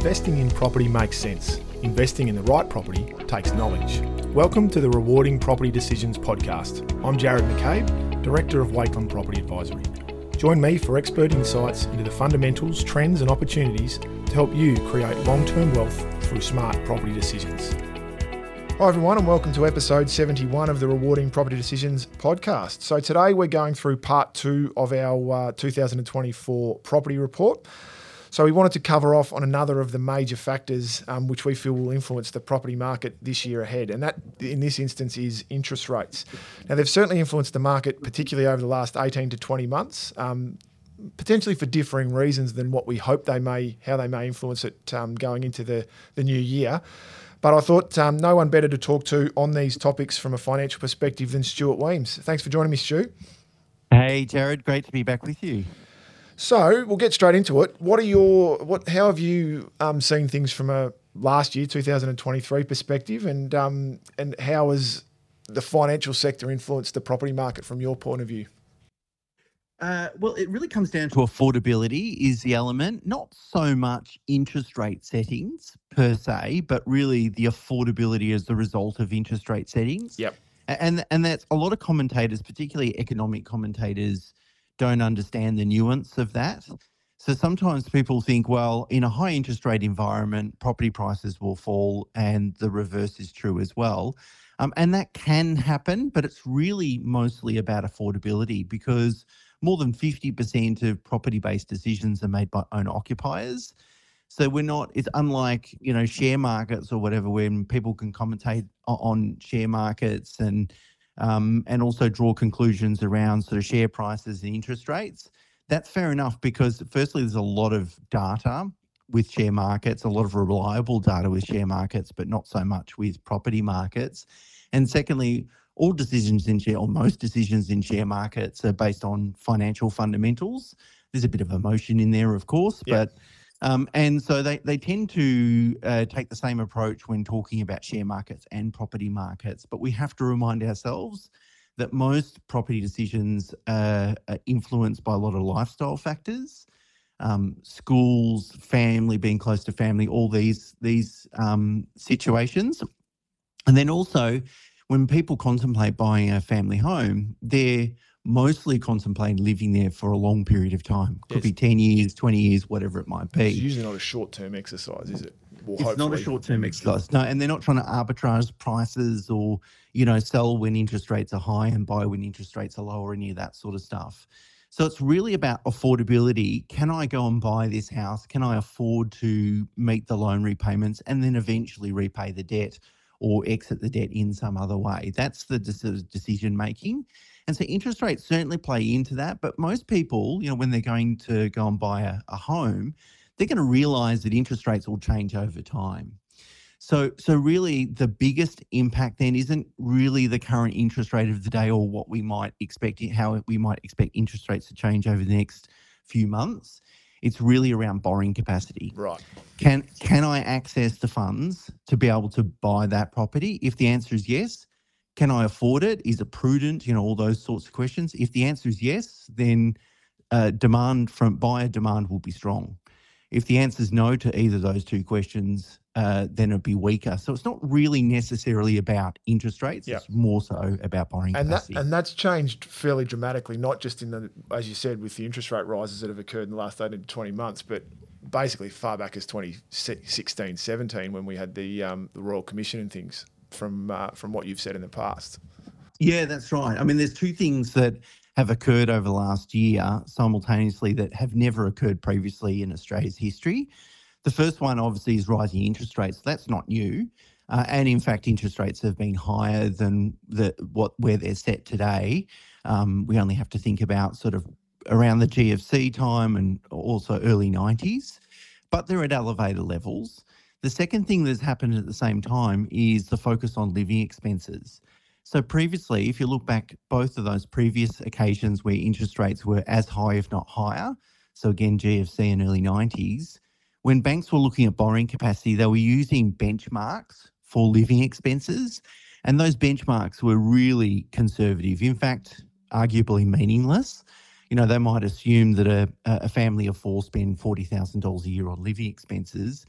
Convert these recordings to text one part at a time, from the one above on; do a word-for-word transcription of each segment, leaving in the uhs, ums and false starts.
investing in property makes sense. Investing in the right property takes knowledge. Welcome to the Rewarding Property Decisions podcast. I'm Jared McCabe, Director of Wakeland Property Advisory. Join me for expert insights into the fundamentals, trends and opportunities to help you create long-term wealth through smart property decisions. Hi everyone, and welcome to episode seventy-one of the Rewarding Property Decisions podcast. So today we're going through part two of our uh, two thousand twenty-four property report. So we wanted to cover off on another of the major factors um, which we feel will influence the property market this year ahead, and that in this instance is interest rates. Now they've certainly influenced the market, particularly over the last eighteen to twenty months, um, potentially for differing reasons than what we hope they may, how they may influence it um, going into the, the new year. But I thought um, no one better to talk to on these topics from a financial perspective than Stuart Weems. Thanks for joining me, Stu. Hey, Jared. Great to be back with you. So we'll get straight into it. What are your what? How have you um, seen things from a last year, two thousand twenty-three perspective, and um, and how has the financial sector influenced the property market from your point of view? Uh, well, it really comes down to affordability is the element, not so much interest rate settings per se, but really the affordability as the result of interest rate settings. Yep. And and that's a lot of commentators, particularly economic commentators, don't understand the nuance of that. So sometimes people think, well, in a high interest rate environment, property prices will fall, and the reverse is true as well. Um, and that can happen, but it's really mostly about affordability, because more than fifty percent of property-based decisions are made by owner-occupiers. So we're not, it's unlike, you know, share markets or whatever, when people can commentate on share markets and um, and also draw conclusions around sort of share prices and interest rates. That's fair enough, because firstly, there's a lot of data with share markets, a lot of reliable data with share markets, but not so much with property markets. And secondly, all decisions in share, or most decisions in share markets, are based on financial fundamentals. There's a bit of emotion in there, of course, Yeah. but um, and so they, they tend to uh, take the same approach when talking about share markets and property markets. But we have to remind ourselves that most property decisions uh, are influenced by a lot of lifestyle factors, um, schools, family, being close to family, all these these um, situations. And then also, when people contemplate buying a family home, they're mostly contemplating living there for a long period of time. Could Yes. be ten years, twenty years, whatever it might be. It's usually not a short-term exercise, is it? Well, It's hopefully. not a short-term exercise. No, and they're not trying to arbitrage prices or, you know, sell when interest rates are high and buy when interest rates are low, or any of that sort of stuff. So it's really about affordability. Can I go and buy this house? Can I afford to meet the loan repayments and then eventually repay the debt or exit the debt in some other way? That's the de- decision making. And so interest rates certainly play into that. But most people, you know, when they're going to go and buy a, a home, they're going to realise that interest rates will change over time. So, so really the biggest impact then isn't really the current interest rate of the day, or what we might expect, how we might expect interest rates to change over the next few months. It's really around borrowing capacity. Right. Can can I access the funds to be able to buy that property? If the answer is yes, can I afford it? Is it prudent? You know, all those sorts of questions. If the answer is yes, then uh, demand from buyer demand will be strong. If the answer is no to either of those two questions, uh, then it'll be weaker. So it's not really necessarily about interest rates. Yep. It's more so about borrowing And that capacity. and that's changed fairly dramatically, not just in the, as you said, with the interest rate rises that have occurred in the last eighteen to twenty months, but basically far back as twenty sixteen, seventeen, when we had the um, the Royal Commission and things, from uh, from what you've said in the past. Yeah, that's right. I mean, there's two things that have occurred over the last year simultaneously that have never occurred previously in Australia's history. The first one, obviously, is rising interest rates. That's not new. Uh, and in fact, interest rates have been higher than the what where they're set today. Um, we only have to think about sort of around the G F C time and also early nineties, but they're at elevated levels. The second thing that's happened at the same time is the focus on living expenses. So previously, if you look back, both of those previous occasions where interest rates were as high, if not higher, so again, G F C and early nineties, when banks were looking at borrowing capacity, they were using benchmarks for living expenses, and those benchmarks were really conservative. In fact, arguably meaningless. You know, they might assume that a, a family of four spend forty thousand dollars a year on living expenses,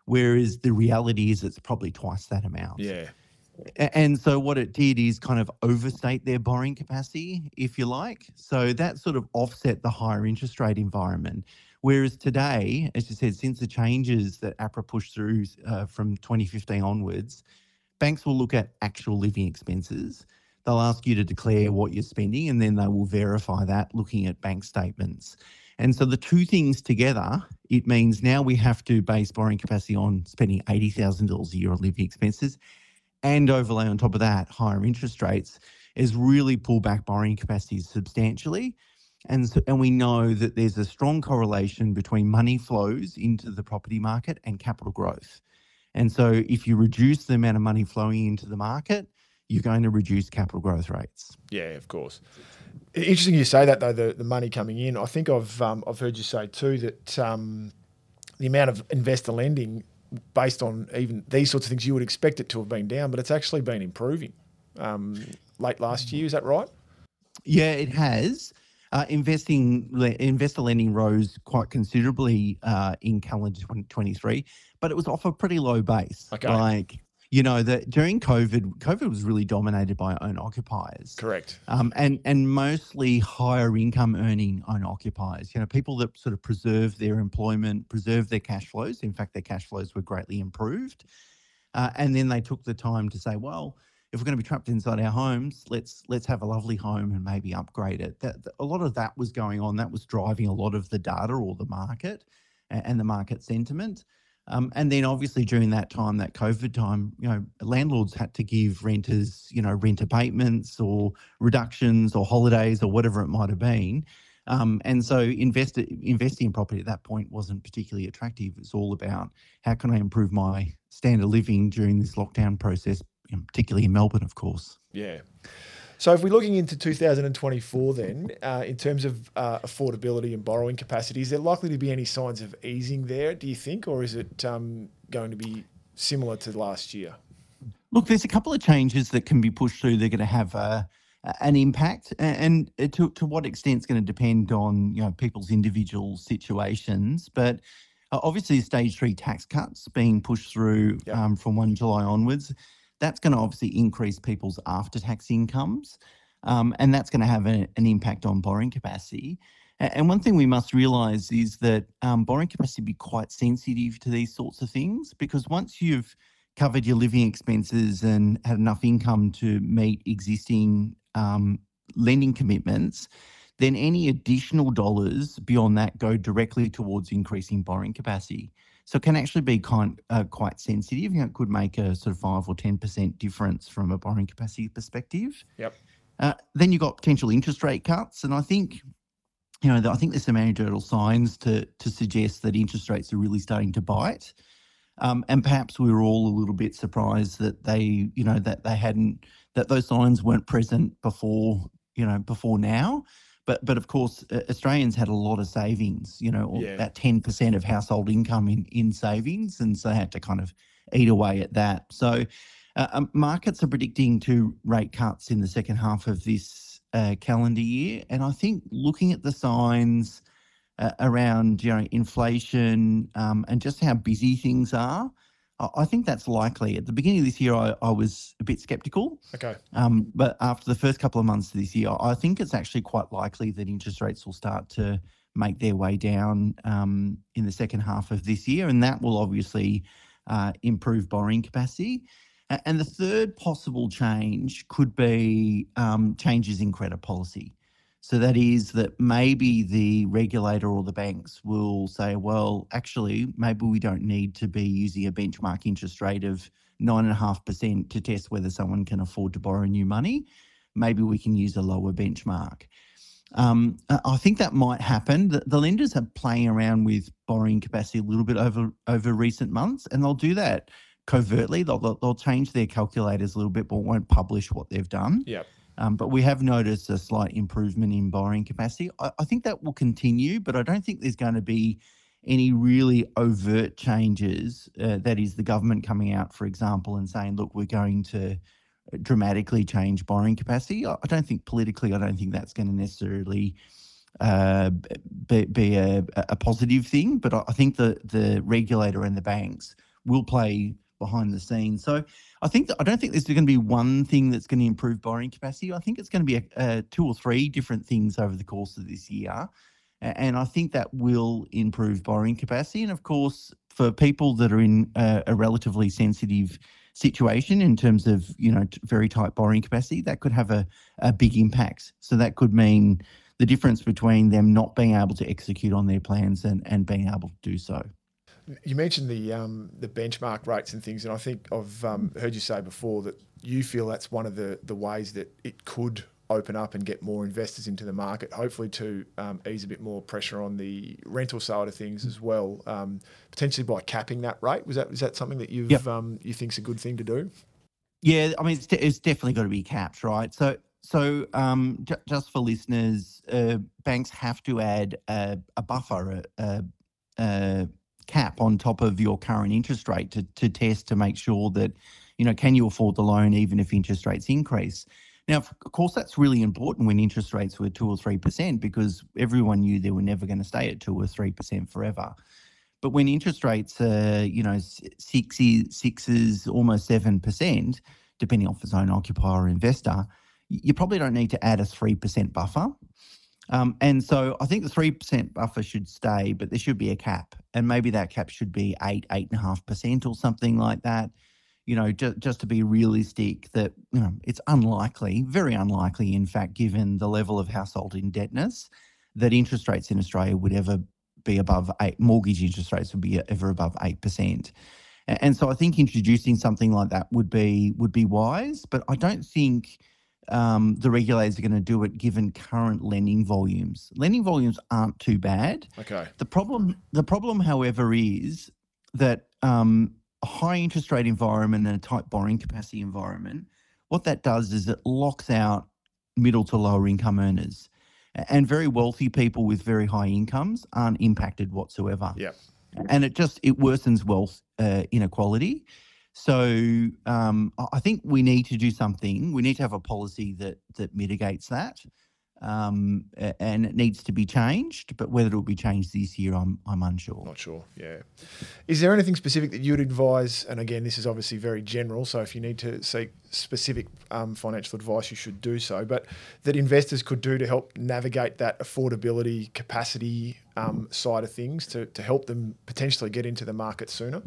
whereas the reality is it's probably twice that amount. Yeah. And so what it did is kind of overstate their borrowing capacity, if you like. So that sort of offset the higher interest rate environment. Whereas today, as you said, since the changes that APRA pushed through uh, from twenty fifteen onwards, banks will look at actual living expenses. They'll ask you to declare what you're spending, and then they will verify that looking at bank statements. And so the two things together, it means now we have to base borrowing capacity on spending eighty thousand dollars a year on living expenses, and overlay on top of that higher interest rates, is really pull back borrowing capacity substantially. And so, and we know that there's a strong correlation between money flows into the property market and capital growth. And so if you reduce the amount of money flowing into the market, you're going to reduce capital growth rates. Yeah, of course. Interesting you say that, though, the, the money coming in. I think I've um, I've heard you say too that um, the amount of investor lending, based on even these sorts of things, you would expect it to have been down, but it's actually been improving um, late last year. Is that right? Yeah, it has. Uh, investing investor lending rose quite considerably uh, in calendar twenty twenty-three, but it was off a pretty low base. Okay. Like, you know, that during COVID, COVID was really dominated by owner occupiers. Correct. Um, and and mostly higher income earning owner occupiers. You know, people that sort of preserve their employment, preserve their cash flows. In fact, their cash flows were greatly improved. Uh, and then they took the time to say, well, if we're going to be trapped inside our homes, let's let's have a lovely home and maybe upgrade it. That, that a lot of that was going on. That was driving a lot of the data or the market and, and the market sentiment. Um, and then obviously during that time, that COVID time, you know, landlords had to give renters, you know, rent abatements or reductions or holidays or whatever it might have been. Um, and so invest, investing in property at that point wasn't particularly attractive. It's all about how can I improve my standard of living during this lockdown process, particularly in Melbourne, of course. Yeah. So if we're looking into two thousand twenty-four then, uh, in terms of uh, affordability and borrowing capacity, is there likely to be any signs of easing there, do you think, or is it um, going to be similar to last year? Look, there's a couple of changes that can be pushed through. They're going to have a, an impact, and to, to what extent it's going to depend on, you know, people's individual situations. But obviously stage three tax cuts being pushed through yep. um, from first of July onwards, that's going to obviously increase people's after-tax incomes, um, and that's going to have a, an impact on borrowing capacity. And one thing we must realise is that um, borrowing capacity be quite sensitive to these sorts of things, because once you've covered your living expenses and had enough income to meet existing um, lending commitments, then any additional dollars beyond that go directly towards increasing borrowing capacity. So it can actually be kind, uh, quite sensitive. You know, it could make a sort of five or ten percent difference from a borrowing capacity perspective. Yep. Uh, then you've got potential interest rate cuts. And I think, you know, I think there's some anecdotal signs to to suggest that interest rates are really starting to bite. Um, and perhaps we were all a little bit surprised that they, you know, that they hadn't, that those signs weren't present before, you know, before now. But, but of course, uh, Australians had a lot of savings, you know, yeah. about ten percent of household income in, in savings. And so they had to kind of eat away at that. So uh, um, markets are predicting two rate cuts in the second half of this uh, calendar year. And I think looking at the signs uh, around, you know, inflation um, and just how busy things are, I think that's likely. At the beginning of this year, I, I was a bit sceptical. Okay. Um, but after the first couple of months of this year, I think it's actually quite likely that interest rates will start to make their way down um, in the second half of this year, and that will obviously uh, improve borrowing capacity. And the third possible change could be um, changes in credit policy. So that is that maybe the regulator or the banks will say, well, actually, maybe we don't need to be using a benchmark interest rate of nine point five percent to test whether someone can afford to borrow new money. Maybe we can use a lower benchmark. Um, I think that might happen. The, the lenders are playing around with borrowing capacity a little bit over, over recent months, and they'll do that covertly. They'll, they'll, they'll change their calculators a little bit, but won't publish what they've done. Yeah. Um, but we have noticed a slight improvement in borrowing capacity. I, I think that will continue, but I don't think there's going to be any really overt changes. Uh, that is the government coming out, for example, and saying, look, we're going to dramatically change borrowing capacity. I, I don't think politically, I don't think that's going to necessarily uh, be, be a, a positive thing, but I, I think the, the regulator and the banks will play behind the scenes. So I think that, I don't think there's going to be one thing that's going to improve borrowing capacity. I think it's going to be a, a two or three different things over the course of this year. And I think that will improve borrowing capacity. And of course, for people that are in a, a relatively sensitive situation in terms of, you know, t- very tight borrowing capacity, that could have a, a big impact. So that could mean the difference between them not being able to execute on their plans and, and being able to do so. You mentioned the um, the benchmark rates and things, and I think I've um, heard you say before that you feel that's one of the, the ways that it could open up and get more investors into the market, hopefully to um, ease a bit more pressure on the rental side of things as well, um, potentially by capping that rate. Was that is that something that you've Yep. um, you think's a good thing to do? Yeah, I mean, it's, de- it's definitely got to be capped, right? So, so um, j- just for listeners, uh, banks have to add a, a buffer, a, a, a cap on top of your current interest rate to to test to make sure that, you know, can you afford the loan even if interest rates increase? Now, of course, that's really important when interest rates were two or three percent because everyone knew they were never going to stay at two or three percent forever. But when interest rates are, you know, sixes, sixes, almost seven percent, depending on if it's owner, occupier, or investor, you probably don't need to add a three percent buffer. Um, and so I think the three percent buffer should stay, but there should be a cap. And maybe that cap should be eight, eight point five percent or something like that. You know, just, just to be realistic that, you know, it's unlikely, very unlikely, in fact, given the level of household indebtedness, that interest rates in Australia would ever be above eight, mortgage interest rates would be ever above eight percent. And so I think introducing something like that would be would be wise, but I don't think um, the regulators are going to do it given current lending volumes. Lending volumes aren't too bad. Okay. The problem, the problem, however, is that um, a high interest rate environment and a tight borrowing capacity environment, what that does is it locks out middle to lower income earners. And very wealthy people with very high incomes aren't impacted whatsoever. Yeah. And it just, it worsens wealth uh, inequality. So um, I I think we need to do something. We need to have a policy that that mitigates that. Um, a- and it needs to be changed, but whether it will be changed this year, I'm I'm unsure. Not sure, yeah. Is there anything specific that you would advise, and again, this is obviously very general, so if you need to seek specific um, financial advice, you should do so, but that investors could do to help navigate that affordability capacity um, side of things to, to help them potentially get into the market sooner?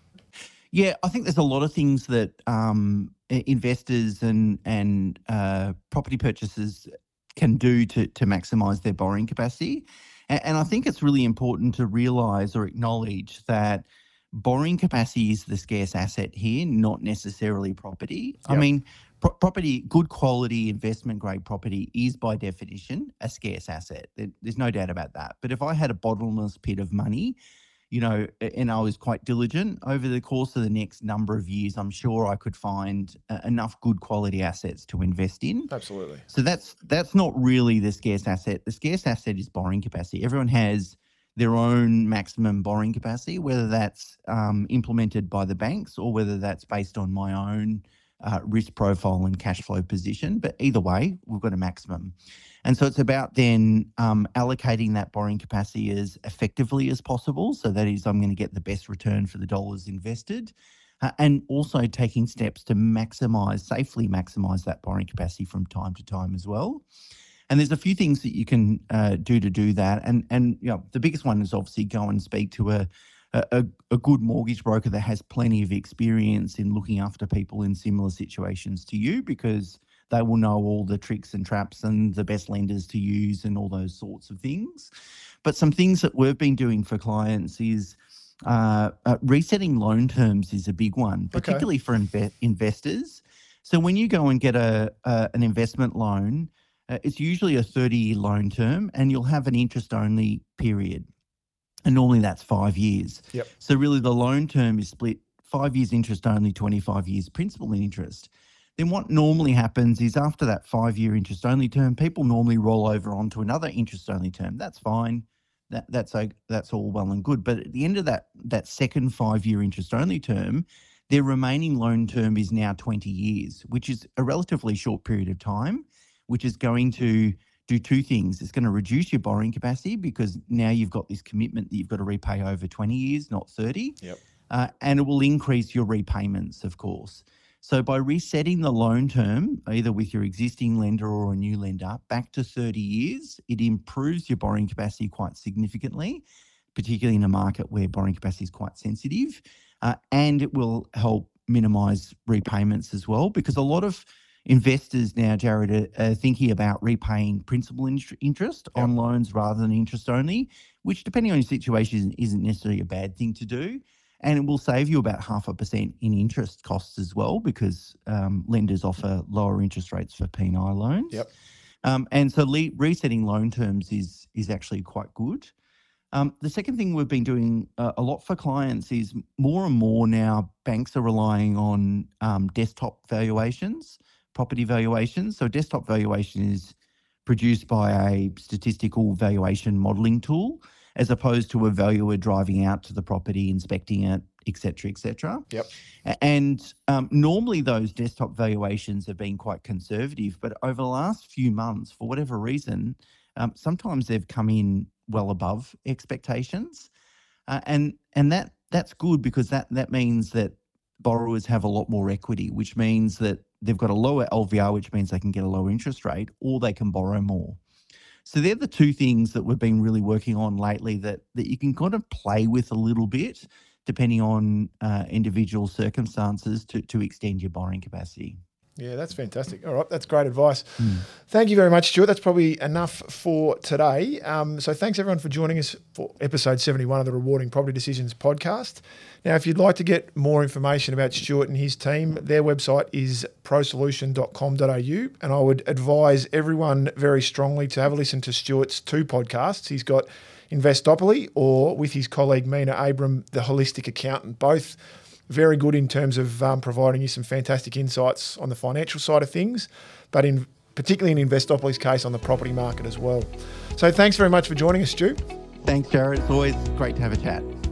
Yeah, I think there's a lot of things that um, i- investors and and uh, property purchasers can do to to maximise their borrowing capacity, and, and I think it's really important to realise or acknowledge that borrowing capacity is the scarce asset here, not necessarily property. I Yep. mean, pro- property, good quality investment grade property is by definition a scarce asset. There- There's no doubt about that. But if I had a bottomless pit of money, you know, a- and I was quite diligent over the course of the next number of years, I'm sure I could find uh, enough good quality assets to invest in. Absolutely. So that's that's not really the scarce asset. The scarce asset is borrowing capacity. Everyone has their own maximum borrowing capacity, whether that's um, implemented by the banks or whether that's based on my own uh, risk profile and cash flow position. But either way, we've got a maximum. And so it's about then um, allocating that borrowing capacity as effectively as possible. So that is, I'm going to get the best return for the dollars invested. Uh, and also taking steps to maximise, safely maximise that borrowing capacity from time to time as well. And there's a few things that you can uh, do to do that. And and you know, the biggest one is obviously go and speak to a, a a good mortgage broker that has plenty of experience in looking after people in similar situations to you, because they will know all the tricks and traps and the best lenders to use and all those sorts of things. But some things that we've been doing for clients is uh, uh, resetting loan terms is a big one, Okay. particularly for inve- investors. So when you go and get a, a an investment loan, uh, it's usually a thirty-year loan term, and you'll have an interest-only period. And normally that's five years. Yep. So really the loan term is split five years interest only, twenty-five years principal and interest. Then what normally happens is after that five-year interest-only term, people normally roll over onto another interest-only term. That's fine. That that's o- that's all well and good. But at the end of that that second five-year interest-only term, their remaining loan term is now twenty years, which is a relatively short period of time, which is going to do two things. It's going to reduce your borrowing capacity because now you've got this commitment that you've got to repay over twenty years, not thirty. Yep. uh, and it will increase your repayments, of course. So by resetting the loan term, either with your existing lender or a new lender, back to thirty years, it improves your borrowing capacity quite significantly, particularly in a market where borrowing capacity is quite sensitive, uh, and it will help minimise repayments as well, because a lot of investors now, Jared, are, are thinking about repaying principal in- interest yep. on loans rather than interest only, which, depending on your situation, isn't necessarily a bad thing to do. And it will save you about half a percent in interest costs as well, because um, lenders offer lower interest rates for P and I loans. Yep. Um, and so le- resetting loan terms is is actually quite good. Um, the second thing we've been doing uh, a lot for clients is more and more now banks are relying on um, desktop valuations, property valuations. So desktop valuation is produced by a statistical valuation modelling tool, as opposed to a valuer driving out to the property, inspecting it, et cetera, et cetera. Yep. And um, normally those desktop valuations have been quite conservative, but over the last few months, for whatever reason, um, sometimes they've come in well above expectations. Uh, and and that that's good, because that, that means that borrowers have a lot more equity, which means that they've got a lower L V R, which means they can get a lower interest rate, or they can borrow more. So they're the two things that we've been really working on lately that, that you can kind of play with a little bit, depending on uh, individual circumstances, to, to extend your borrowing capacity. Yeah, that's fantastic. All right, that's great advice. Mm. Thank you very much, Stuart. That's probably enough for today. Um, so thanks, everyone, for joining us for episode seventy-one of the Rewarding Property Decisions podcast. Now, if you'd like to get more information about Stuart and his team, their website is pro solution dot com dot a u, and I would advise everyone very strongly to have a listen to Stuart's two podcasts. He's got Investopoly, or with his colleague Mina Abram, The Holistic Accountant, both very good in terms of um, providing you some fantastic insights on the financial side of things, but in particularly in Investopoly's case, on the property market as well. So thanks very much for joining us, Stu. Thanks, Jared. It's always great to have a chat.